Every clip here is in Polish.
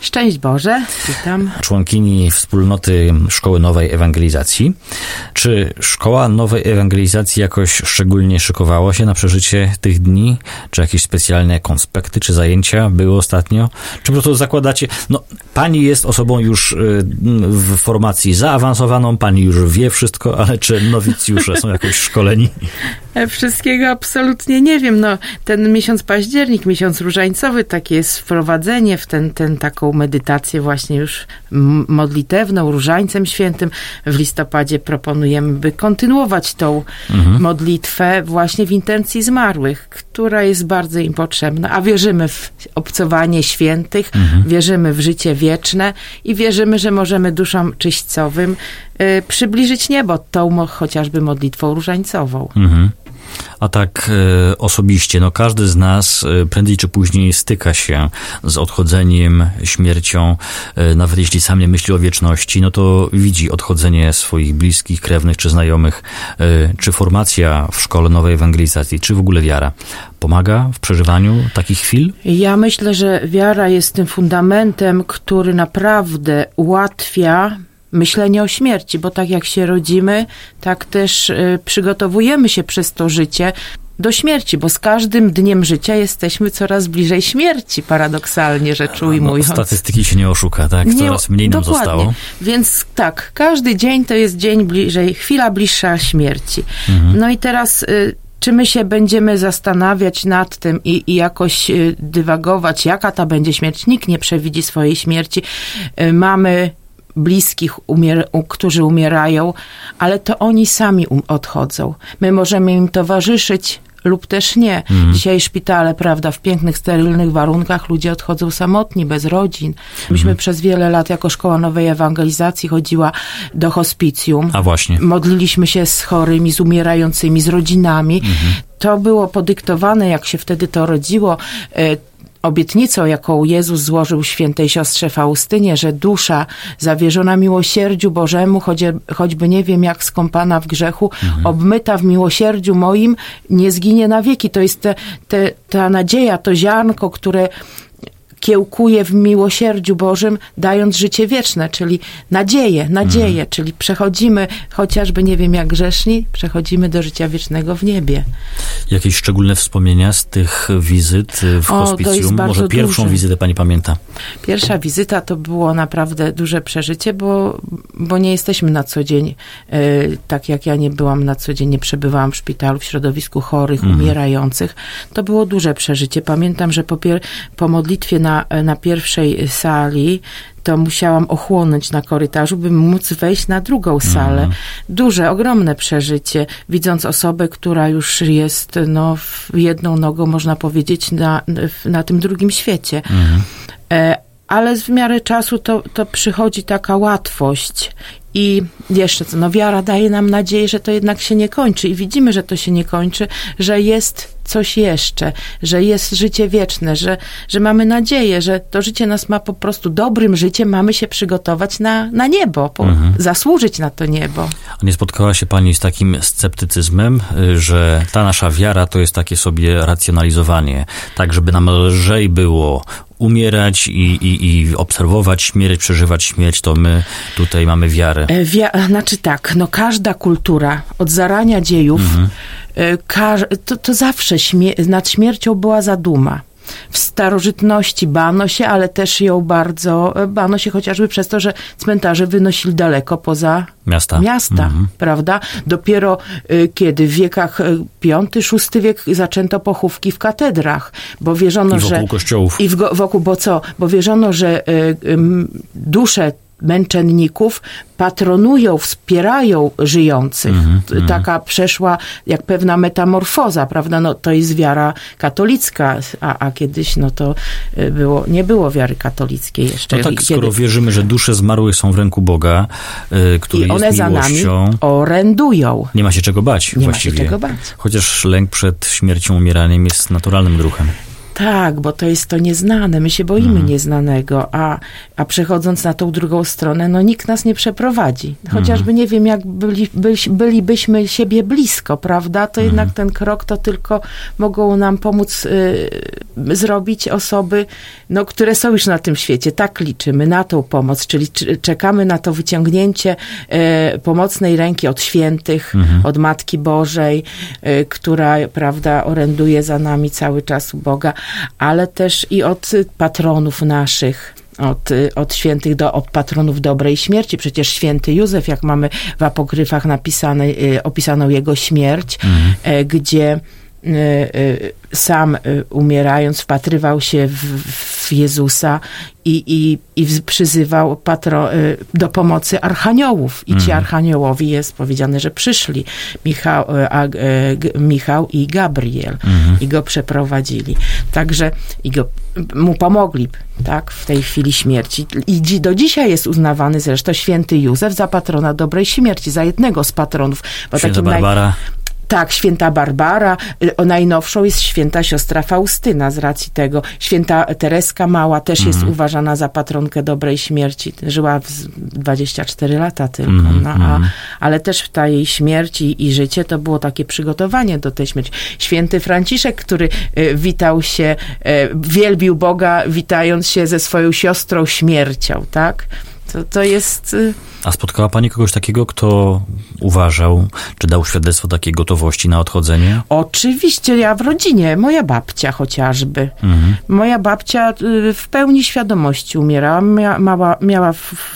Szczęść Boże, witam. Członkini wspólnoty Szkoły Nowej Ewangelizacji. Czy Szkoła Nowej Ewangelizacji jakoś szczególnie szykowała się na przeżycie tych dni? Czy jakieś specjalne konspekty, czy zajęcia były ostatnio? Czy po prostu zakładacie... No, pani jest osobą już w formacji zaawansowaną, pani już wie wszystko, ale czy nowicjusze są jakoś szkoleni? Wszystkiego absolutnie nie wiem. No, ten miesiąc październik, miesiąc różańcowy, takie jest wprowadzenie w taką medytację właśnie już modlitewną, różańcem świętym. W listopadzie proponujemy, by kontynuować tą modlitwę właśnie w intencji zmarłych, która jest bardzo im potrzebna. A wierzymy w obcowanie świętych, wierzymy w życie wieczne i wierzymy, że możemy duszom czyśćcowym przybliżyć niebo tą chociażby modlitwą różańcową. A tak osobiście, no każdy z nas prędzej czy później styka się z odchodzeniem, śmiercią, nawet jeśli sam nie myśli o wieczności, no to widzi odchodzenie swoich bliskich, krewnych czy znajomych. Czy formacja w Szkole Nowej Ewangelizacji, czy w ogóle wiara pomaga w przeżywaniu takich chwil? Ja myślę, że wiara jest tym fundamentem, który naprawdę ułatwia myślenie o śmierci, bo tak jak się rodzimy, tak też przygotowujemy się przez to życie do śmierci, bo z każdym dniem życia jesteśmy coraz bliżej śmierci, paradoksalnie rzecz ujmując. Statystyki się nie oszuka, tak? Coraz mniej nam zostało. Więc tak, każdy dzień to jest dzień bliżej, chwila bliższa śmierci. No i teraz... Czy my się będziemy zastanawiać nad tym i jakoś dywagować, jaka ta będzie śmierć? Nikt nie przewidzi swojej śmierci. Mamy bliskich, którzy umierają, ale to oni sami odchodzą. My możemy im towarzyszyć lub też nie. Dzisiaj szpitale, prawda, w pięknych, sterylnych warunkach ludzie odchodzą samotni, bez rodzin. Myśmy przez wiele lat jako Szkoła Nowej Ewangelizacji chodziła do hospicjum. A właśnie. Modliliśmy się z chorymi, z umierającymi, z rodzinami. To było podyktowane, jak się wtedy to rodziło, obietnicą, jaką Jezus złożył świętej siostrze Faustynie, że dusza zawierzona miłosierdziu Bożemu, choćby nie wiem jak skąpana w grzechu, obmyta w miłosierdziu moim, nie zginie na wieki. To jest ta nadzieja, to ziarnko, które kiełkuje w miłosierdziu Bożym, dając życie wieczne, czyli nadzieję, czyli przechodzimy, chociażby nie wiem jak grzeszni, przechodzimy do życia wiecznego w niebie. Jakieś szczególne wspomnienia z tych wizyt w hospicjum? Może pierwszą wizytę pani pamięta? Pierwsza wizyta to było naprawdę duże przeżycie, bo nie jesteśmy na co dzień, tak jak ja nie byłam na co dzień, nie przebywałam w szpitalu, w środowisku chorych, umierających. To było duże przeżycie. Pamiętam, że po modlitwie na pierwszej sali to musiałam ochłonąć na korytarzu, by móc wejść na drugą salę. Duże, ogromne przeżycie, widząc osobę, która już jest jedną nogą, można powiedzieć, na tym drugim świecie. Ale w miarę czasu to przychodzi taka łatwość. I jeszcze co, wiara daje nam nadzieję, że to jednak się nie kończy. I widzimy, że to się nie kończy, że jest coś jeszcze, że jest życie wieczne, że mamy nadzieję, że to życie nas ma po prostu dobrym życiem, mamy się przygotować na niebo, zasłużyć na to niebo. A nie spotkała się pani z takim sceptycyzmem, że ta nasza wiara to jest takie sobie racjonalizowanie, tak żeby nam lżej było umierać i obserwować śmierć, przeżywać śmierć, to my tutaj mamy wiarę. Znaczy tak, każda kultura od zarania dziejów, to zawsze nad śmiercią była zaduma. W starożytności bano się, ale też ją bardzo bano się chociażby przez to, że cmentarze wynosili daleko poza miasta, prawda? Dopiero kiedy w wiekach V-VI wiek zaczęto pochówki w katedrach, bo wierzono, że... wokół kościołów. Bo wierzono, że dusze męczenników patronują, wspierają żyjących. Taka przeszła jak pewna metamorfoza, prawda? To jest wiara katolicka, a kiedyś to nie było wiary katolickiej jeszcze. Skoro wierzymy, że dusze zmarłych są w ręku Boga, który jest one za nami orędują. Nie ma się czego bać właściwie. Nie ma się czego bać. Chociaż lęk przed śmiercią, umieraniem jest naturalnym ruchem. Tak, bo to jest to nieznane. My się boimy nieznanego, a przechodząc na tą drugą stronę, no nikt nas nie przeprowadzi. Chociażby nie wiem, jak bylibyśmy siebie blisko, prawda? To jednak ten krok to tylko mogą nam pomóc zrobić osoby, no, które są już na tym świecie. Tak liczymy na tą pomoc, czyli czekamy na to wyciągnięcie pomocnej ręki od świętych, od Matki Bożej, która, prawda, oręduje za nami cały czas u Boga, ale też i od patronów naszych, od świętych od patronów dobrej śmierci. Przecież święty Józef, jak mamy w apokryfach opisaną jego śmierć, gdzie sam umierając wpatrywał się w Jezusa i przyzywał do pomocy archaniołów. I ci archaniołowie jest powiedziane, że przyszli. Michał i Gabriel. I go przeprowadzili. Także mu pomogli, tak, w tej chwili śmierci. I do dzisiaj jest uznawany zresztą święty Józef za patrona dobrej śmierci, za jednego z patronów. Święta Barbara. Tak, święta Barbara. Najnowszą jest święta siostra Faustyna z racji tego. Święta Tereska Mała też jest uważana za patronkę dobrej śmierci. Żyła 24 lata tylko. Ale też ta jej śmierć i życie to było takie przygotowanie do tej śmierci. Święty Franciszek, który witał się, wielbił Boga, witając się ze swoją siostrą śmiercią, tak? To jest... A spotkała pani kogoś takiego, kto uważał, czy dał świadectwo takiej gotowości na odchodzenie? Oczywiście, ja w rodzinie, moja babcia chociażby. Moja babcia w pełni świadomości umierała. Miała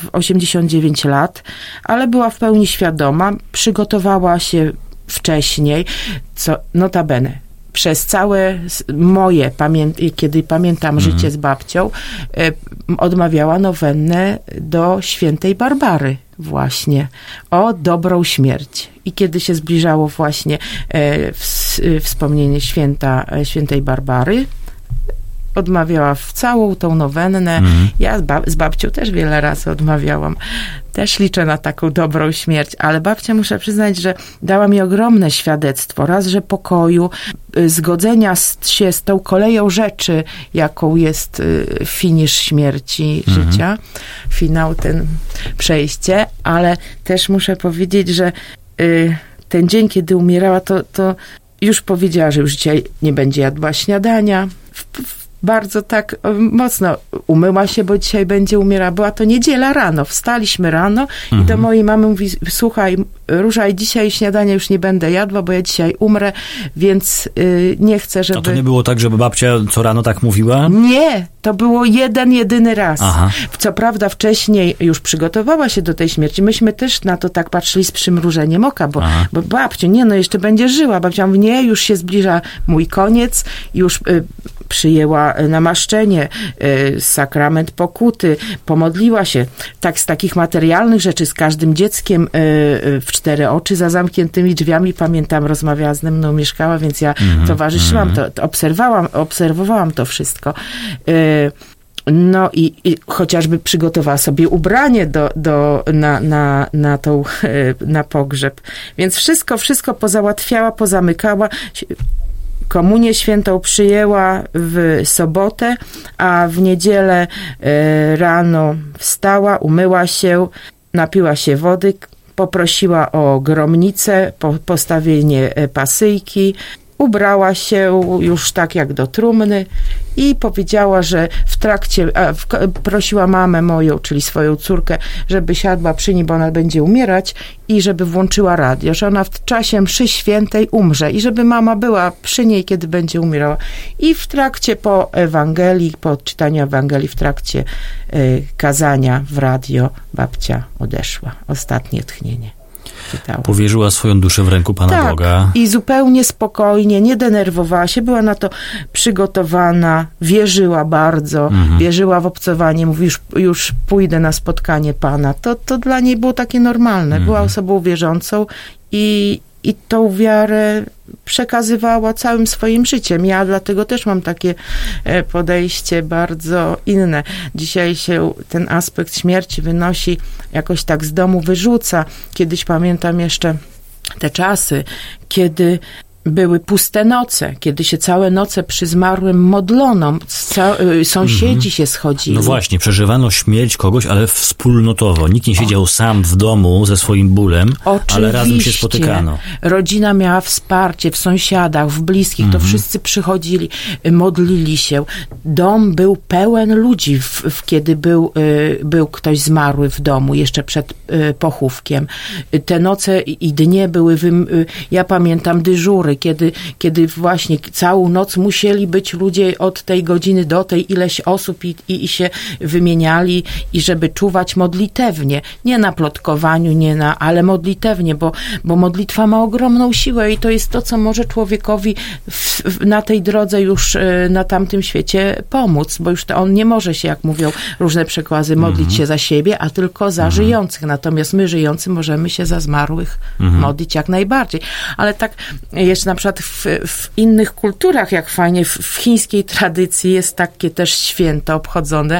89 lat, ale była w pełni świadoma. Przygotowała się wcześniej, co notabene. Przez całe moje, kiedy pamiętam życie z babcią, odmawiała nowennę do świętej Barbary właśnie, o dobrą śmierć. I kiedy się zbliżało właśnie wspomnienie świętej Barbary, odmawiała w całą tą nowennę. Ja z babcią też wiele razy odmawiałam. Też liczę na taką dobrą śmierć, ale babcia, muszę przyznać, że dała mi ogromne świadectwo. Raz, że pokoju, zgodzenia się z tą koleją rzeczy, jaką jest finisz śmierci, życia, finał, ten przejście, ale też muszę powiedzieć, że ten dzień, kiedy umierała, to już powiedziała, że już dzisiaj nie będzie jadła śniadania. Bardzo tak mocno umyła się, bo dzisiaj będzie umierała. Była to niedziela rano. Wstaliśmy rano i do mojej mamy mówi: słuchaj, Róża, dzisiaj śniadania już nie będę jadła, bo ja dzisiaj umrę, więc nie chcę, żeby... A to nie było tak, żeby babcia co rano tak mówiła? Nie, to było jedyny raz. Aha. Co prawda wcześniej już przygotowała się do tej śmierci. Myśmy też na to tak patrzyli z przymrużeniem oka, bo babciu, nie no, jeszcze będzie żyła. Babcia mówi: nie, już się zbliża mój koniec, już przyjęła namaszczenie, sakrament pokuty, pomodliła się. Tak z takich materialnych rzeczy, z każdym dzieckiem w 4 oczy, za zamkniętymi drzwiami, pamiętam, rozmawiała ze mną, mieszkała, więc ja towarzyszyłam, obserwowałam to wszystko. No i chociażby przygotowała sobie ubranie na pogrzeb. Więc wszystko pozałatwiała, pozamykała. Komunię świętą przyjęła w sobotę, a w niedzielę rano wstała, umyła się, napiła się wody, poprosiła o gromnicę, postawienie pasyjki, ubrała się już tak jak do trumny i powiedziała, że w trakcie, prosiła mamę moją, czyli swoją córkę, żeby siadła przy niej, bo ona będzie umierać, i żeby włączyła radio, że ona w czasie mszy świętej umrze i żeby mama była przy niej, kiedy będzie umierała. I w trakcie po czytaniu Ewangelii, w trakcie kazania w radio babcia odeszła. Ostatnie tchnienie. Czytała. Powierzyła swoją duszę w ręku Pana Boga. I zupełnie spokojnie, nie denerwowała się, była na to przygotowana, wierzyła bardzo, wierzyła w obcowanie, mówi: już pójdę na spotkanie Pana. To dla niej było takie normalne. Była osobą wierzącą i tą wiarę przekazywała całym swoim życiem. Ja dlatego też mam takie podejście bardzo inne. Dzisiaj się ten aspekt śmierci wynosi, jakoś tak z domu wyrzuca. Kiedyś pamiętam jeszcze te czasy, kiedy były puste noce, kiedy się całe noce przy zmarłym modlono, sąsiedzi się schodzili. No właśnie, przeżywano śmierć kogoś, ale wspólnotowo. Nikt nie siedział sam w domu ze swoim bólem, ale razem się spotykano. Rodzina miała wsparcie w sąsiadach, w bliskich, to wszyscy przychodzili, modlili się. Dom był pełen ludzi, kiedy był ktoś zmarły w domu, jeszcze przed pochówkiem. Te noce i dnie były, ja pamiętam dyżury, kiedy właśnie całą noc musieli być ludzie od tej godziny do tej ileś osób i się wymieniali i żeby czuwać modlitewnie. Nie na plotkowaniu, ale modlitewnie, bo modlitwa ma ogromną siłę i to jest to, co może człowiekowi na tej drodze już na tamtym świecie pomóc, bo już on nie może się, jak mówią różne przekłady, modlić się za siebie, a tylko za żyjących. Natomiast my żyjący możemy się za zmarłych modlić jak najbardziej. Ale tak jeszcze na przykład w innych kulturach, jak fajnie, w chińskiej tradycji jest takie też święto obchodzone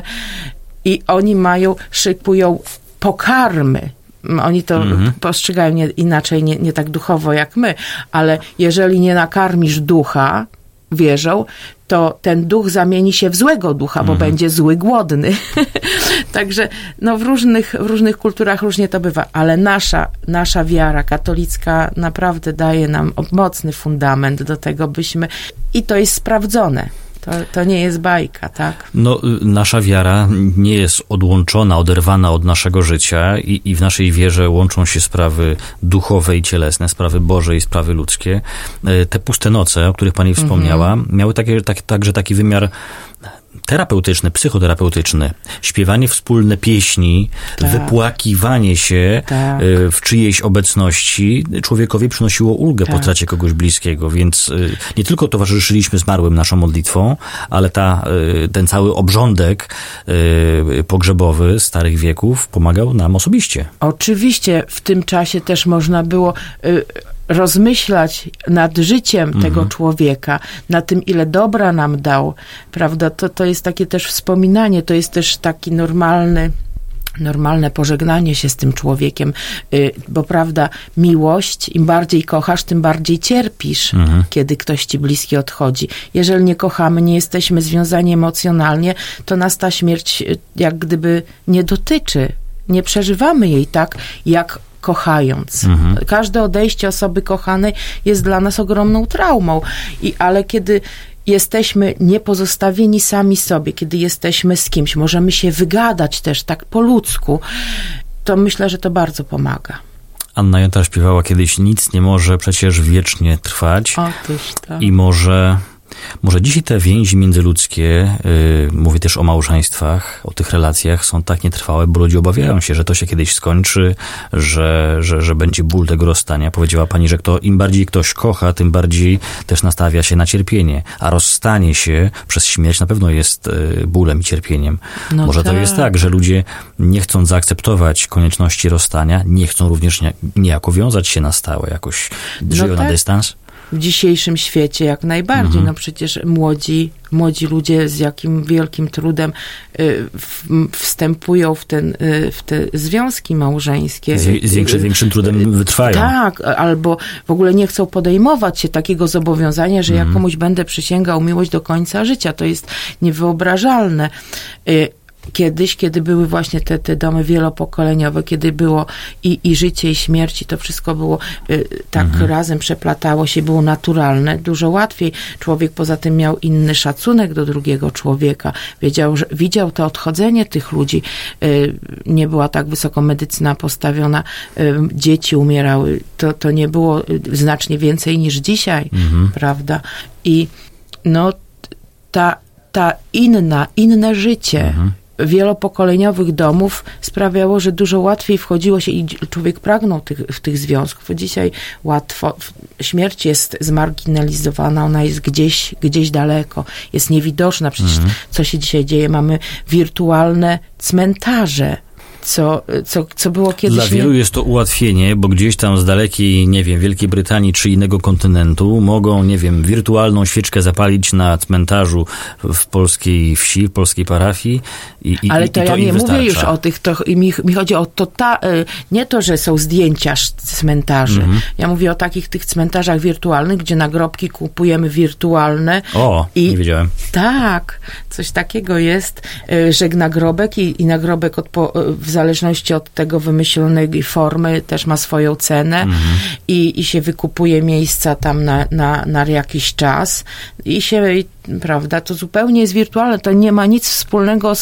i oni szykują pokarmy. Oni to postrzegają inaczej, nie tak duchowo jak my, ale jeżeli nie nakarmisz ducha, wierzą, to ten duch zamieni się w złego ducha, bo będzie zły, głodny. Także w różnych kulturach różnie to bywa, ale nasza wiara katolicka naprawdę daje nam mocny fundament do tego, i to jest sprawdzone. To nie jest bajka, tak? Nasza wiara nie jest odłączona, oderwana od naszego życia i w naszej wierze łączą się sprawy duchowe i cielesne, sprawy Boże i sprawy ludzkie. Te puste noce, o których pani wspomniała, miały także taki wymiar terapeutyczny, psychoterapeutyczny. Śpiewanie wspólne pieśni, wypłakiwanie się w czyjejś obecności człowiekowi przynosiło ulgę po stracie kogoś bliskiego, więc nie tylko towarzyszyliśmy zmarłym naszą modlitwą, ale ten cały obrządek pogrzebowy starych wieków pomagał nam osobiście. Oczywiście w tym czasie też można było rozmyślać nad życiem tego człowieka, nad tym, ile dobra nam dał, prawda? To jest takie też wspominanie, to jest też taki normalne pożegnanie się z tym człowiekiem, bo prawda, miłość, im bardziej kochasz, tym bardziej cierpisz, kiedy ktoś ci bliski odchodzi. Jeżeli nie kochamy, nie jesteśmy związani emocjonalnie, to nas ta śmierć jak gdyby nie dotyczy. Nie przeżywamy jej tak, jak kochając. Każde odejście osoby kochanej jest dla nas ogromną traumą. Ale kiedy jesteśmy niepozostawieni sami sobie, kiedy jesteśmy z kimś, możemy się wygadać też tak po ludzku, to myślę, że to bardzo pomaga. Anna Jota śpiewała kiedyś: nic nie może przecież wiecznie trwać. Otóż to. I może dzisiaj te więzi międzyludzkie, mówię też o małżeństwach, o tych relacjach, są tak nietrwałe, bo ludzie obawiają się, że to się kiedyś skończy, że będzie ból tego rozstania. Powiedziała pani, że im bardziej ktoś kocha, tym bardziej też nastawia się na cierpienie, a rozstanie się przez śmierć na pewno jest bólem i cierpieniem. Może to jest tak, że ludzie, nie chcąc zaakceptować konieczności rozstania, nie chcą również niejako wiązać się na stałe, jakoś żyją na dystans. W dzisiejszym świecie jak najbardziej. Przecież młodzi ludzie z jakim wielkim trudem wstępują w te związki małżeńskie. Z większym trudem wytrwają. Tak, albo w ogóle nie chcą podejmować się takiego zobowiązania, że ja komuś będę przysięgał miłość do końca życia. To jest niewyobrażalne. Kiedyś, kiedy były właśnie te domy wielopokoleniowe, kiedy było i życie, i śmierć, i to wszystko było tak razem przeplatało się, było naturalne, dużo łatwiej. Człowiek poza tym miał inny szacunek do drugiego człowieka. Widział to odchodzenie tych ludzi. Nie była tak wysoko medycyna postawiona. Dzieci umierały. To nie było znacznie więcej niż dzisiaj, prawda? I inne życie wielopokoleniowych domów sprawiało, że dużo łatwiej wchodziło się i człowiek pragnął tych związków. Dzisiaj łatwo, śmierć jest zmarginalizowana, ona jest gdzieś daleko, jest niewidoczna. Przecież co się dzisiaj dzieje? Mamy wirtualne cmentarze. co było kiedyś... Dla wielu jest to ułatwienie, bo gdzieś tam z dalekiej, nie wiem, Wielkiej Brytanii czy innego kontynentu mogą, nie wiem, wirtualną świeczkę zapalić na cmentarzu w polskiej wsi, w polskiej parafii ale to ja nie wystarcza. mówię już o tych, to mi chodzi o to, nie to, że są zdjęcia z cmentarzy. Ja mówię o takich tych cmentarzach wirtualnych, gdzie nagrobki kupujemy wirtualne. O, nie wiedziałem. Tak, coś takiego jest, że nagrobek i nagrobek w zależności od tego wymyślonej formy też ma swoją cenę i się wykupuje miejsca tam na jakiś czas prawda, to zupełnie jest wirtualne, to nie ma nic wspólnego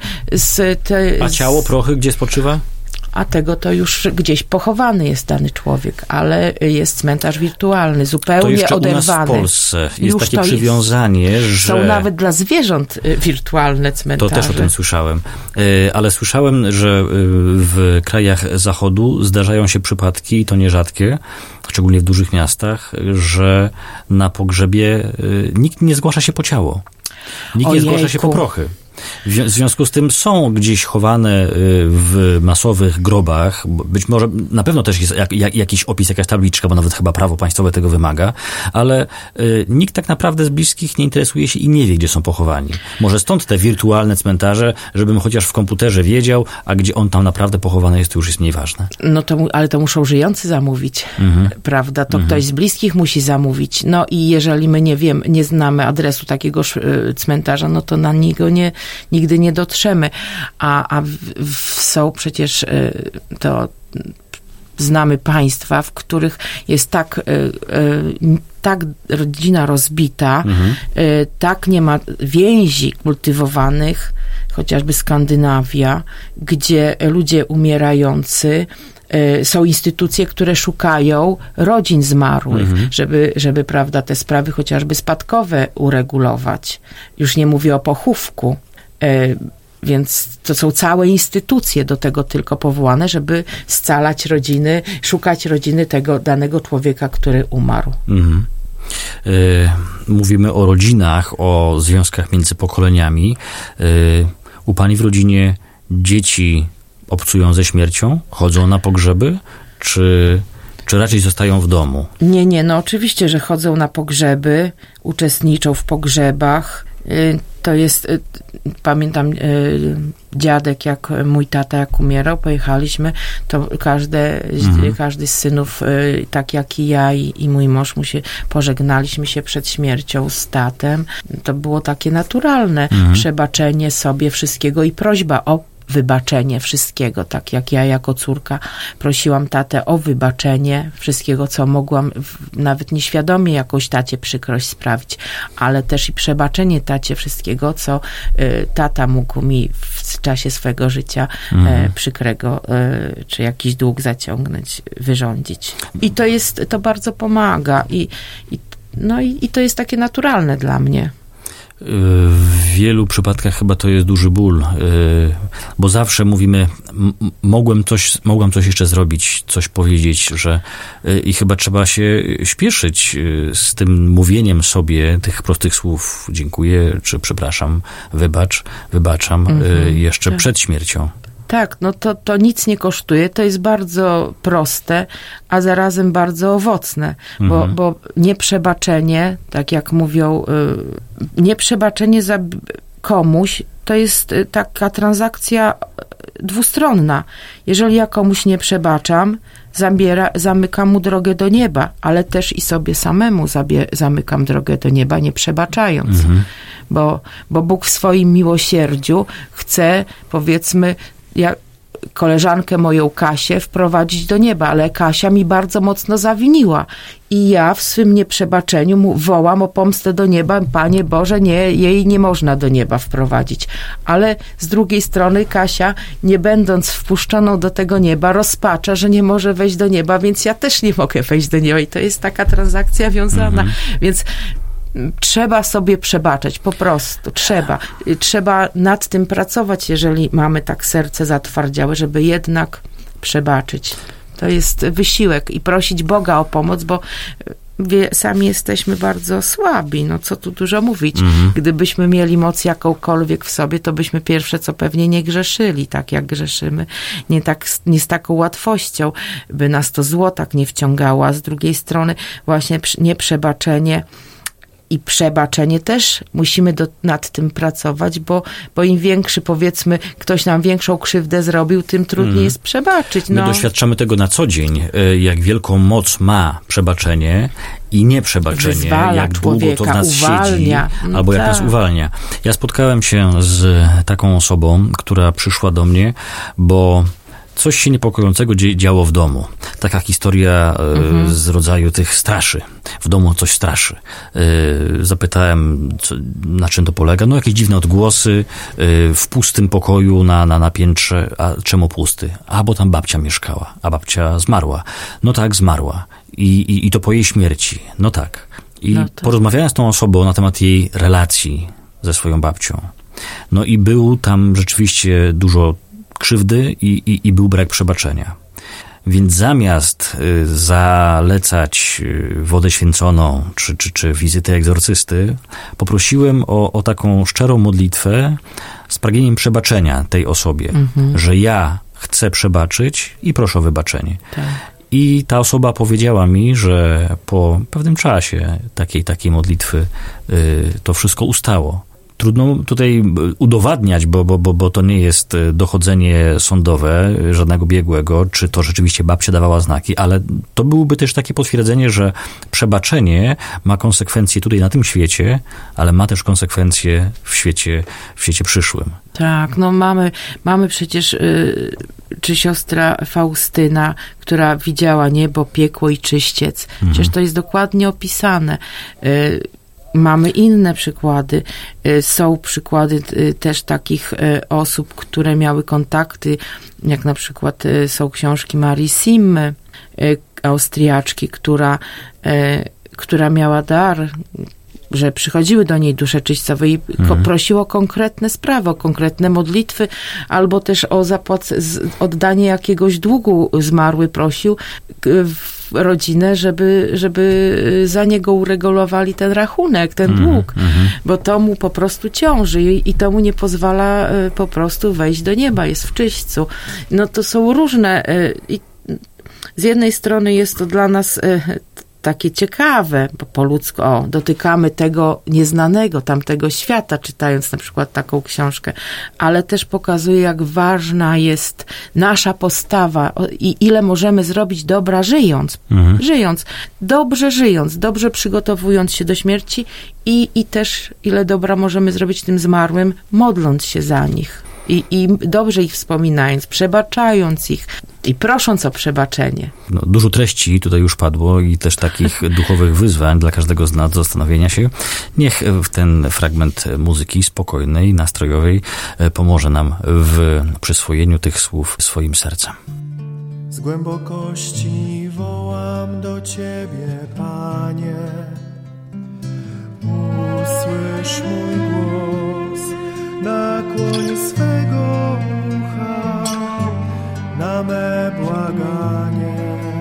A ciało, prochy gdzie spoczywa? A tego to już gdzieś pochowany jest dany człowiek, ale jest cmentarz wirtualny, zupełnie to oderwany. U nas w Polsce jest już takie przywiązanie, że... Są nawet dla zwierząt wirtualne cmentarze. To też o tym słyszałem. Ale słyszałem, że w krajach Zachodu zdarzają się przypadki, i to nierzadkie, szczególnie w dużych miastach, że na pogrzebie nikt nie zgłasza się po ciało. Nikt nie zgłasza się po prochy. W związku z tym są gdzieś chowane w masowych grobach, być może na pewno też jest jakiś opis, jakaś tabliczka, bo nawet chyba prawo państwowe tego wymaga, ale nikt tak naprawdę z bliskich nie interesuje się i nie wie, gdzie są pochowani. Może stąd te wirtualne cmentarze, żebym chociaż w komputerze wiedział, a gdzie on tam naprawdę pochowany jest, to już jest mniej ważne. No ale to muszą żyjący zamówić, prawda? To ktoś z bliskich musi zamówić. No i jeżeli my nie znamy adresu takiego cmentarza, no to na niego nigdy nie dotrzemy. A są przecież to znamy państwa, w których jest tak rodzina rozbita, tak nie ma więzi kultywowanych, chociażby Skandynawia, gdzie ludzie umierający są instytucje, które szukają rodzin zmarłych, żeby, prawda, te sprawy chociażby spadkowe uregulować. Już nie mówię o pochówku. Więc to są całe instytucje do tego tylko powołane, żeby scalać rodziny, szukać rodziny tego danego człowieka, który umarł. Mówimy o rodzinach, o związkach między pokoleniami. U pani w rodzinie dzieci obcują ze śmiercią? Chodzą na pogrzeby? Czy raczej zostają w domu? Nie, no oczywiście, że chodzą na pogrzeby, uczestniczą w pogrzebach. To jest, pamiętam dziadek, mój tata jak umierał, pojechaliśmy, to każdy z synów, tak jak i ja i mój mąż, pożegnaliśmy się przed śmiercią z tatem. To było takie naturalne przebaczenie sobie wszystkiego i prośba o wybaczenie wszystkiego, tak jak ja jako córka prosiłam tatę o wybaczenie wszystkiego, co mogłam, nawet nieświadomie jakąś tacie przykrość sprawić, ale też i przebaczenie tacie wszystkiego, co tata mógł mi w czasie swego życia przykrego, czy jakiś dług zaciągnąć, wyrządzić. I to bardzo pomaga i to jest takie naturalne dla mnie. W wielu przypadkach chyba to jest duży ból, bo zawsze mówimy, mogłam coś jeszcze zrobić, coś powiedzieć, i chyba trzeba się śpieszyć z tym mówieniem sobie tych prostych słów dziękuję, czy przepraszam, wybaczam jeszcze przed śmiercią. Tak, no to nic nie kosztuje, to jest bardzo proste, a zarazem bardzo owocne, bo nieprzebaczenie, tak jak mówią, nieprzebaczenie za komuś, to jest taka transakcja dwustronna. Jeżeli ja komuś nie przebaczam, zamykam mu drogę do nieba, ale też i sobie samemu zamykam drogę do nieba, nie przebaczając. Bo Bóg w swoim miłosierdziu chce, powiedzmy, koleżankę moją Kasię wprowadzić do nieba, ale Kasia mi bardzo mocno zawiniła. I ja w swym nieprzebaczeniu wołam o pomstę do nieba, Panie Boże, jej nie można do nieba wprowadzić. Ale z drugiej strony Kasia, nie będąc wpuszczoną do tego nieba, rozpacza, że nie może wejść do nieba, więc ja też nie mogę wejść do nieba. I to jest taka transakcja wiązana. Więc trzeba sobie przebaczać, po prostu. Trzeba nad tym pracować, jeżeli mamy tak serce zatwardziałe, żeby jednak przebaczyć. To jest wysiłek i prosić Boga o pomoc, bo sami jesteśmy bardzo słabi, no co tu dużo mówić. Gdybyśmy mieli moc jakąkolwiek w sobie, to byśmy pierwsze co pewnie nie grzeszyli, tak jak grzeszymy. Nie z taką łatwością by nas to zło tak nie wciągało, a z drugiej strony właśnie nieprzebaczenie i przebaczenie też musimy nad tym pracować, bo im większy, powiedzmy, ktoś nam większą krzywdę zrobił, tym trudniej jest przebaczyć. My doświadczamy tego na co dzień, jak wielką moc ma przebaczenie i nieprzebaczenie, wyzwala jak długo to w nas uwalnia. Siedzi, albo jak nas uwalnia. Ja spotkałem się z taką osobą, która przyszła do mnie, bo coś się niepokojącego działo w domu. Taka historia z rodzaju tych straszy. W domu coś straszy. Zapytałem, na czym to polega. No jakieś dziwne odgłosy w pustym pokoju na piętrze. A czemu pusty? A bo tam babcia mieszkała. A babcia zmarła. No tak, zmarła. I to po jej śmierci. No tak. I porozmawiałem z tą osobą na temat jej relacji ze swoją babcią. No i był tam rzeczywiście dużo krzywdy i był brak przebaczenia. Więc zamiast zalecać wodę święconą czy wizytę egzorcysty, poprosiłem o taką szczerą modlitwę z pragnieniem przebaczenia tej osobie, że ja chcę przebaczyć i proszę o wybaczenie. Tak. I ta osoba powiedziała mi, że po pewnym czasie takiej modlitwy to wszystko ustało. Trudno tutaj udowadniać, bo to nie jest dochodzenie sądowe żadnego biegłego, czy to rzeczywiście babcia dawała znaki, ale to byłoby też takie potwierdzenie, że przebaczenie ma konsekwencje tutaj na tym świecie, ale ma też konsekwencje w świecie przyszłym. Tak, no mamy przecież czy siostra Faustyna, która widziała niebo, piekło i czyściec. Przecież to jest dokładnie opisane. Mamy inne przykłady. Są przykłady też takich osób, które miały kontakty, jak na przykład są książki Marii Simmy, Austriaczki, która miała dar, że przychodziły do niej dusze czyścowe i prosiło o konkretne sprawy, o konkretne modlitwy, albo też o oddanie jakiegoś długu. Zmarły prosił rodzinę, żeby za niego uregulowali ten rachunek, ten dług, bo to mu po prostu ciąży i to mu nie pozwala po prostu wejść do nieba, jest w czyśćcu. No to są różne i z jednej strony jest to dla nas takie ciekawe, bo po ludzku dotykamy tego nieznanego, tamtego świata, czytając na przykład taką książkę, ale też pokazuje, jak ważna jest nasza postawa i ile możemy zrobić dobra żyjąc, dobrze przygotowując się do śmierci i też ile dobra możemy zrobić tym zmarłym, modląc się za nich. I dobrze ich wspominając, przebaczając ich i prosząc o przebaczenie. No, dużo treści tutaj już padło i też takich duchowych wyzwań dla każdego z nas do zastanowienia się. Niech ten fragment muzyki spokojnej, nastrojowej pomoże nam w przyswojeniu tych słów swoim sercem. Z głębokości wołam do Ciebie, Panie, usłysz mój głos, nakłoń swego ucha na me błaganie.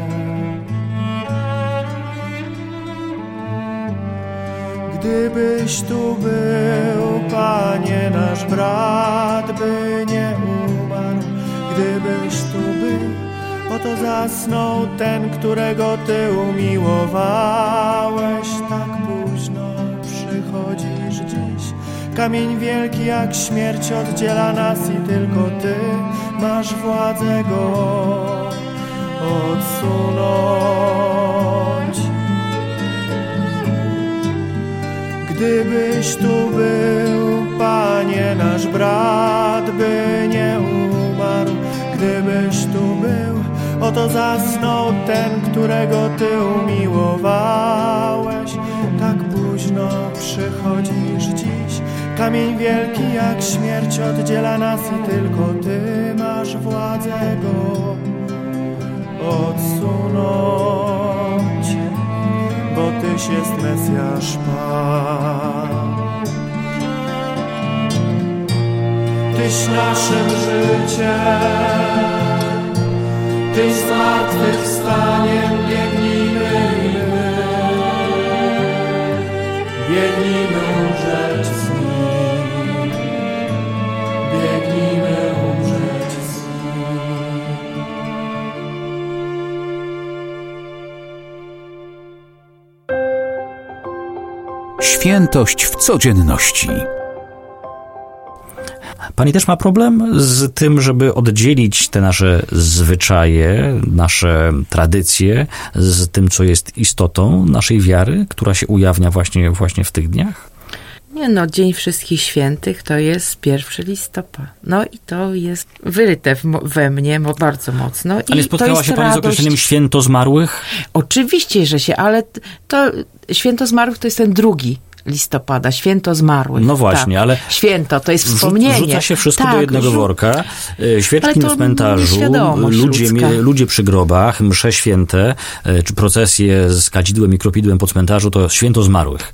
Gdybyś tu był, Panie, nasz brat by nie umarł. Gdybyś tu był, oto zasnął ten, którego Ty umiłowałeś. Tak późno przychodzisz dziś. Kamień wielki jak śmierć oddziela nas i tylko Ty masz władzę go odsunąć. Gdybyś tu był, Panie, nasz brat by nie umarł. Gdybyś tu był, oto zasnął ten, którego Ty umiłowałeś. Tak późno przychodzisz dziś. Kamień wielki jak śmierć oddziela nas i tylko Ty masz władzę go odsunąć, bo Tyś jest Mesjasz Pan. Tyś naszym życiem, Tyś zmartwychwstaniem, biegnijmy i my. Świętość w codzienności. Pani też ma problem z tym, żeby oddzielić te nasze zwyczaje, nasze tradycje z tym, co jest istotą naszej wiary, która się ujawnia właśnie w tych dniach? Nie no, Dzień Wszystkich Świętych to jest 1 listopada. No i to jest wyryte we mnie bardzo mocno. Ale spotkała się pani z określeniem Święto Zmarłych? Oczywiście, że się, ale to Święto Zmarłych to jest ten 2 listopada, Święto Zmarłych. No właśnie, tak. ale... Święto, to jest wspomnienie. Rzuca się wszystko do jednego worka. Świeczki na cmentarzu, ludzie przy grobach, msze święte, czy procesje z kadzidłem i kropidłem po cmentarzu, to Święto Zmarłych.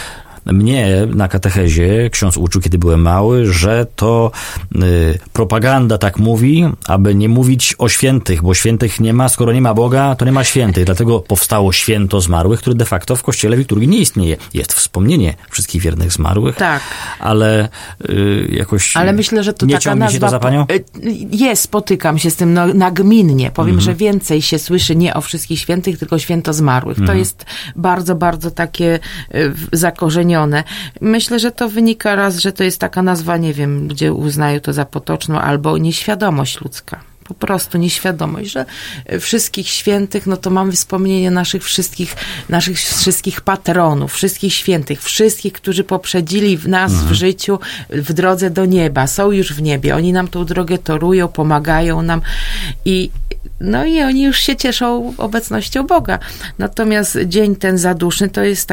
Mnie na katechezie ksiądz uczył, kiedy byłem mały, że to propaganda tak mówi, aby nie mówić o świętych, bo świętych nie ma, skoro nie ma Boga, to nie ma świętych. Dlatego powstało Święto Zmarłych, które de facto w kościele w liturgii nie istnieje. Jest wspomnienie wszystkich wiernych zmarłych, tak. Ale jakoś ale myślę, że to nie taka ciągnie się to za panią? Spotykam się z tym nagminnie. Powiem, że więcej się słyszy nie o wszystkich świętych, tylko Święto Zmarłych. To jest bardzo, bardzo takie zakorzenione. Myślę, że to wynika raz, że to jest taka nazwa, nie wiem, ludzie uznają to za potoczną, albo nieświadomość ludzka. Po prostu nieświadomość, że wszystkich świętych, no to mamy wspomnienie naszych wszystkich patronów, wszystkich świętych, wszystkich, którzy poprzedzili nas w życiu, w drodze do nieba, są już w niebie. Oni nam tą drogę torują, pomagają nam i oni już się cieszą obecnością Boga. Natomiast dzień ten zaduszny to jest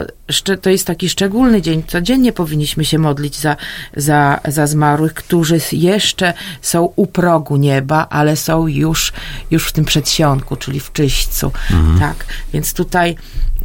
taki szczególny dzień. Codziennie powinniśmy się modlić za zmarłych, którzy jeszcze są u progu nieba, ale są już w tym przedsionku, czyli w czyśćcu. Tak, więc tutaj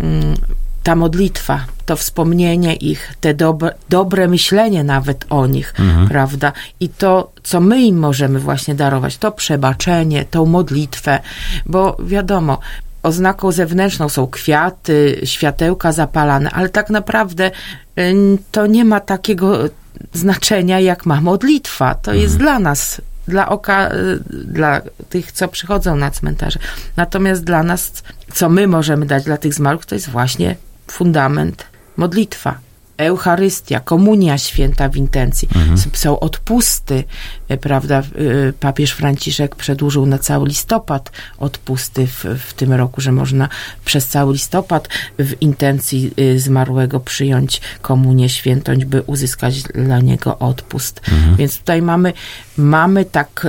ta modlitwa, to wspomnienie ich, te dobre myślenie nawet o nich, prawda? I to, co my im możemy właśnie darować, to przebaczenie, tą modlitwę, bo wiadomo, oznaką zewnętrzną są kwiaty, światełka zapalane, ale tak naprawdę to nie ma takiego znaczenia, jak ma modlitwa. To jest dla nas, dla oka, dla tych, co przychodzą na cmentarze. Natomiast dla nas, co my możemy dać dla tych zmarłych, to jest właśnie fundament, modlitwa, Eucharystia, komunia święta w intencji. Są odpusty, prawda? Papież Franciszek przedłużył na cały listopad odpusty w tym roku, że można przez cały listopad w intencji zmarłego przyjąć komunię świętą, by uzyskać dla niego odpust. Więc tutaj mamy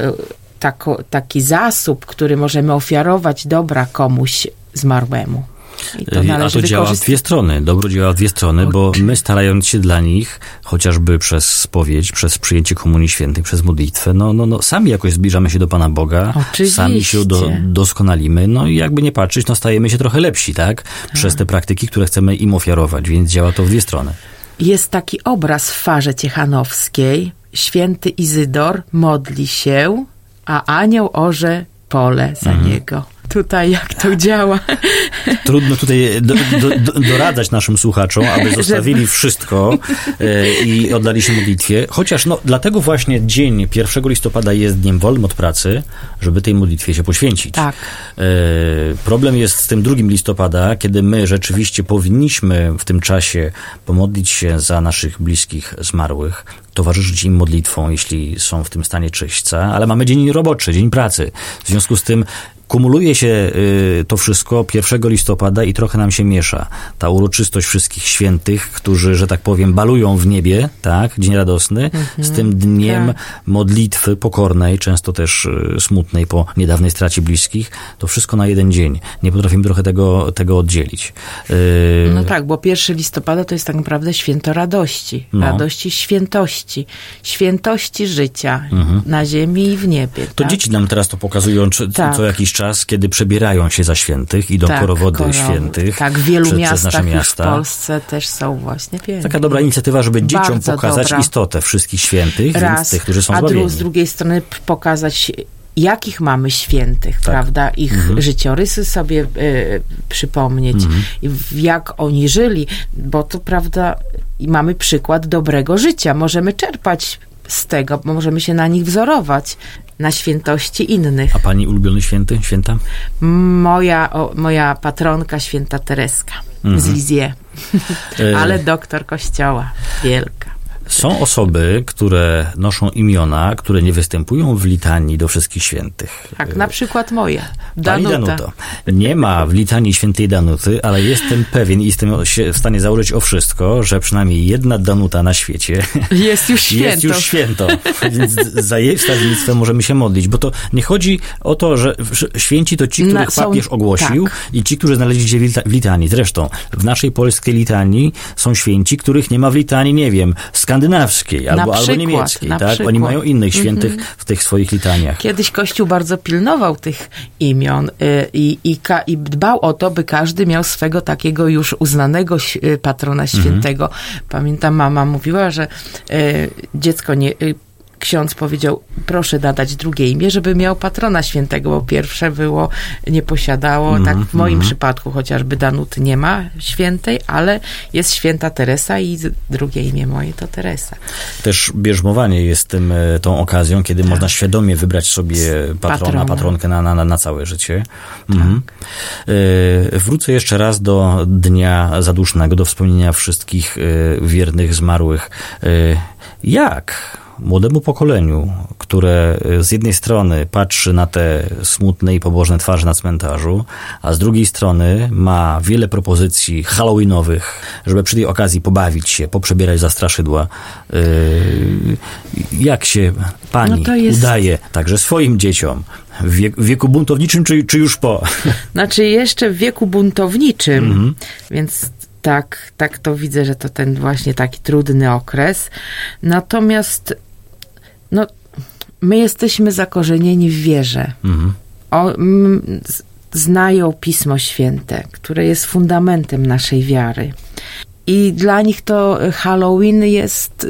taki zasób, który możemy ofiarować dobra komuś zmarłemu. A to działa w dwie strony. Dobro działa w dwie strony, bo my, starając się dla nich, chociażby przez spowiedź, przez przyjęcie Komunii Świętej, przez modlitwę, sami jakoś zbliżamy się do Pana Boga, oczywiście. Sami się doskonalimy, i jakby nie patrzeć, stajemy się trochę lepsi, tak? Przez te praktyki, które chcemy im ofiarować, więc działa to w dwie strony. Jest taki obraz w farze ciechanowskiej. Święty Izydor modli się, a anioł orze pole za niego. Tutaj jak to działa. Trudno tutaj doradzać naszym słuchaczom, aby zostawili wszystko i oddali się modlitwie. Chociaż dlatego właśnie dzień 1 listopada jest dniem wolnym od pracy, żeby tej modlitwie się poświęcić. Tak. Problem jest z tym 2 listopada, kiedy my rzeczywiście powinniśmy w tym czasie pomodlić się za naszych bliskich zmarłych, towarzyszyć im modlitwą, jeśli są w tym stanie czyśćca, ale mamy dzień roboczy, dzień pracy. W związku z tym kumuluje się to wszystko 1 listopada i trochę nam się miesza. Ta uroczystość wszystkich świętych, którzy, że tak powiem, balują w niebie, tak, dzień radosny, z tym dniem modlitwy pokornej, często też smutnej po niedawnej stracie bliskich. To wszystko na jeden dzień. Nie potrafimy trochę tego oddzielić. No tak, bo 1 listopada to jest tak naprawdę święto radości. Radości, świętości życia na ziemi i w niebie. To dzieci nam teraz to pokazują co jakiś czas, kiedy przebierają się za świętych, idą korowody świętych. Tak, w wielu miastach już w Polsce też są właśnie piękne. Taka dobra inicjatywa, żeby dzieciom pokazać istotę wszystkich świętych, więc tych, którzy są zbawieni. A z drugiej strony pokazać, jakich mamy świętych, prawda? Ich życiorysy sobie przypomnieć, jak oni żyli, bo to, prawda, mamy przykład dobrego życia. Możemy czerpać z tego, możemy się na nich wzorować. na świętości innych. A pani ulubiony święta? Moja patronka, święta Tereska z Lisieux. Ale doktor Kościoła. Wielka. Są osoby, które noszą imiona, które nie występują w litanii do wszystkich świętych. Tak, na przykład moja. Pani Danuto. Nie ma w litanii świętej Danuty, ale jestem pewien i jestem w stanie założyć o wszystko, że przynajmniej jedna Danuta na świecie jest już święto. Więc za jej wstawiennictwem możemy się modlić, bo to nie chodzi o to, że święci to ci, których papież ogłosił i ci, którzy znaleźli się w litanii. Zresztą w naszej polskiej litanii są święci, których nie ma w litanii, nie wiem, skandynawskiej albo niemieckiej. Tak? Oni mają innych świętych w tych swoich litaniach. Kiedyś Kościół bardzo pilnował tych imion i dbał o to, by każdy miał swego takiego już uznanego patrona świętego. Pamiętam, mama mówiła, że dziecko ksiądz powiedział, proszę nadać drugie imię, żeby miał patrona świętego, bo pierwsze nie posiadało. Tak w moim przypadku chociażby Danuty nie ma świętej, ale jest święta Teresa i drugie imię moje to Teresa. Też bierzmowanie jest tą okazją, kiedy można świadomie wybrać sobie patronkę na całe życie. Wrócę jeszcze raz do Dnia Zadusznego, do wspomnienia wszystkich wiernych zmarłych. Jak młodemu pokoleniu, które z jednej strony patrzy na te smutne i pobożne twarze na cmentarzu, a z drugiej strony ma wiele propozycji halloweenowych, żeby przy tej okazji pobawić się, poprzebierać za straszydła. Jak się pani udaje także swoim dzieciom w wieku buntowniczym, czy już po? Znaczy jeszcze w wieku buntowniczym, więc tak to widzę, że to ten właśnie taki trudny okres. Natomiast my jesteśmy zakorzenieni w wierze. Znają Pismo Święte, które jest fundamentem naszej wiary. I dla nich to Halloween jest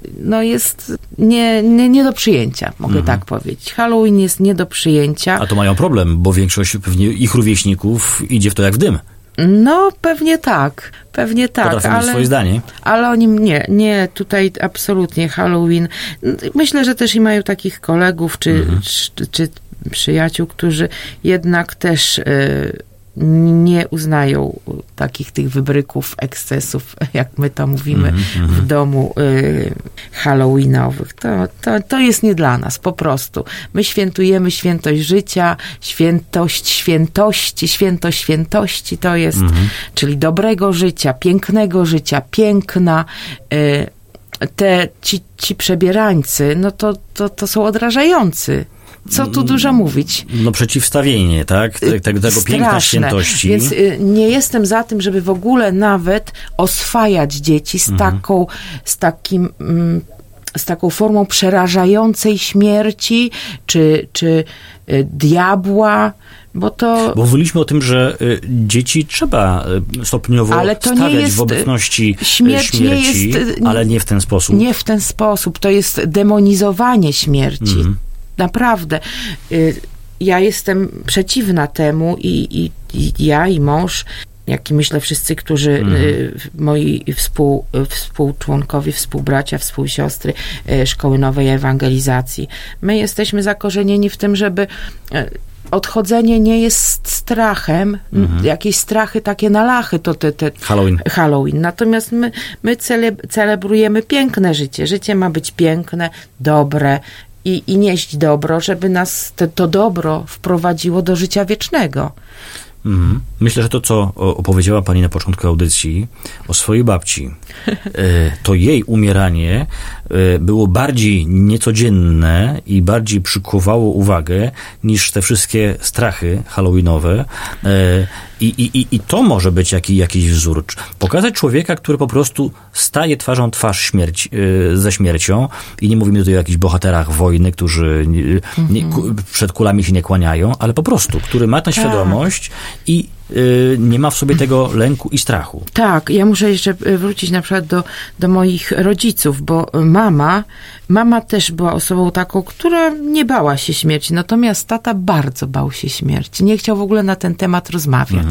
nie do przyjęcia, mogę tak powiedzieć. Halloween jest nie do przyjęcia. A to mają problem, bo większość pewnie ich rówieśników idzie w to jak w dym. No, pewnie tak. Potrafią mieć swoje zdanie. Ale oni nie, tutaj absolutnie Halloween. Myślę, że też i mają takich kolegów, czy przyjaciół, którzy jednak też nie uznają takich tych wybryków, ekscesów, jak my to mówimy w domu halloweenowych. To jest nie dla nas, po prostu. My świętujemy świętość życia, świętość świętości, to jest, czyli dobrego życia, piękna. Ci przebierańcy, no to są odrażający. Co tu dużo mówić? No przeciwstawienie, tak? Tego piękna świętości. Więc nie jestem za tym, żeby w ogóle nawet oswajać dzieci z taką formą przerażającej śmierci, czy diabła, Bo mówiliśmy o tym, że dzieci trzeba stopniowo stawiać w obecności śmierci, ale nie w ten sposób. Nie w ten sposób. To jest demonizowanie śmierci. Naprawdę. Ja jestem przeciwna temu i ja i mąż, jak i myślę wszyscy, którzy moi współczłonkowie, współbracia, współsiostry Szkoły Nowej Ewangelizacji. My jesteśmy zakorzenieni w tym, żeby odchodzenie nie jest strachem, jakieś strachy takie na lachy, to Halloween. Natomiast my celebrujemy piękne życie. Życie ma być piękne, dobre i nieść dobro, żeby nas to dobro wprowadziło do życia wiecznego. Myślę, że to, co opowiedziała pani na początku audycji o swojej babci, to jej umieranie było bardziej niecodzienne i bardziej przykuwało uwagę niż te wszystkie strachy halloweenowe. I to może być jakiś wzór. Pokazać człowieka, który po prostu staje twarzą twarz ze śmiercią i nie mówimy tutaj o jakichś bohaterach wojny, którzy przed kulami się nie kłaniają, ale po prostu, który ma tę świadomość i nie ma w sobie tego lęku i strachu. Tak, ja muszę jeszcze wrócić na przykład do moich rodziców, bo mama też była osobą taką, która nie bała się śmierci, natomiast tata bardzo bał się śmierci. Nie chciał w ogóle na ten temat rozmawiać.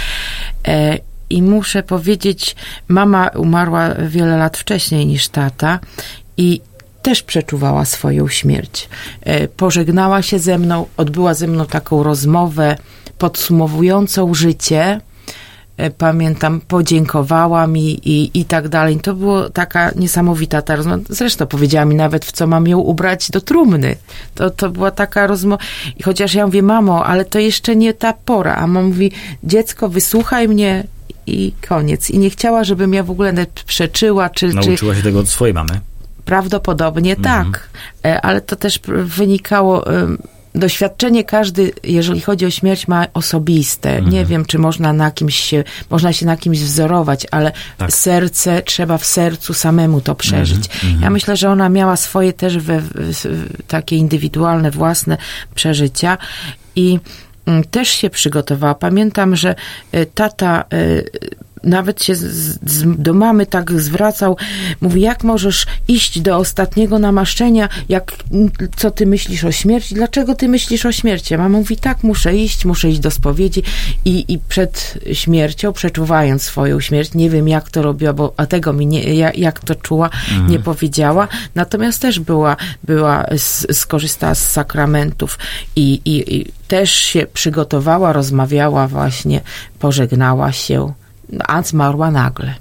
I muszę powiedzieć, mama umarła wiele lat wcześniej niż tata i też przeczuwała swoją śmierć. Pożegnała się ze mną, odbyła ze mną taką rozmowę podsumowującą życie. Pamiętam, podziękowała mi i tak dalej. To była taka niesamowita ta rozmowa. Zresztą powiedziała mi nawet, w co mam ją ubrać do trumny. To była taka rozmowa. I chociaż ja mówię, mamo, ale to jeszcze nie ta pora. A mama mówi, dziecko, wysłuchaj mnie i koniec. I nie chciała, żebym ja w ogóle przeczyła, Nauczyła się tego od swojej mamy? Prawdopodobnie tak. Ale to też wynikało... Doświadczenie każdy, jeżeli chodzi o śmierć, ma osobiste. Nie wiem, czy można się na kimś wzorować, ale serce, trzeba w sercu samemu to przeżyć. Ja myślę, że ona miała swoje też takie indywidualne, własne przeżycia i też się przygotowała. Pamiętam, że tata nawet się do mamy tak zwracał, mówi, jak możesz iść do ostatniego namaszczenia, co ty myślisz o śmierci? Dlaczego ty myślisz o śmierci? A mama mówi, tak, muszę iść do spowiedzi i przed śmiercią, przeczuwając swoją śmierć, nie wiem jak to robiła, bo a tego mi jak to czuła, nie powiedziała. Natomiast też skorzystała z sakramentów i też się przygotowała, rozmawiała właśnie, pożegnała się. A zmarła nagle.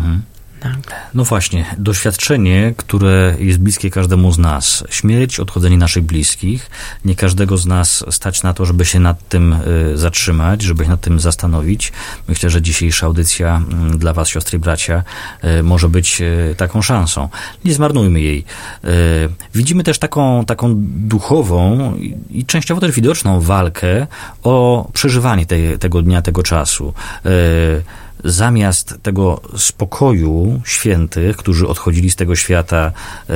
No właśnie, doświadczenie, które jest bliskie każdemu z nas. Śmierć, odchodzenie naszych bliskich. Nie każdego z nas stać na to, żeby się nad tym zatrzymać, żeby się nad tym zastanowić. Myślę, że dzisiejsza audycja dla was, siostry i bracia, może być taką szansą. Nie zmarnujmy jej. Widzimy też taką duchową i częściowo też widoczną walkę o przeżywanie tego dnia, tego czasu. Zamiast tego spokoju świętych, którzy odchodzili z tego świata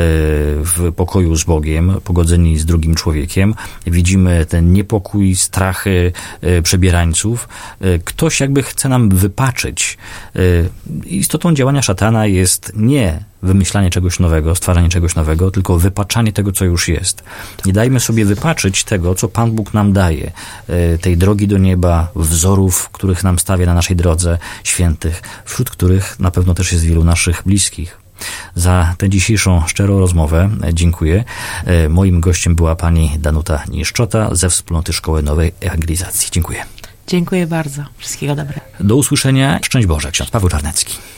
w pokoju z Bogiem, pogodzeni z drugim człowiekiem, widzimy ten niepokój, strachy przebierańców. Ktoś jakby chce nam wypaczyć. Istotą działania szatana jest nie wymyślanie czegoś nowego, stwarzanie czegoś nowego, tylko wypaczanie tego, co już jest. Nie dajmy sobie wypaczyć tego, co Pan Bóg nam daje. Tej drogi do nieba, wzorów, których nam stawia na naszej drodze, świętych, wśród których na pewno też jest wielu naszych bliskich. Za tę dzisiejszą szczerą rozmowę dziękuję. Moim gościem była pani Danuta Niszczota ze Wspólnoty Szkoły Nowej Ewangelizacji. Dziękuję. Dziękuję bardzo. Wszystkiego dobrego. Do usłyszenia. Szczęść Boże. Ksiądz Paweł Czarnecki.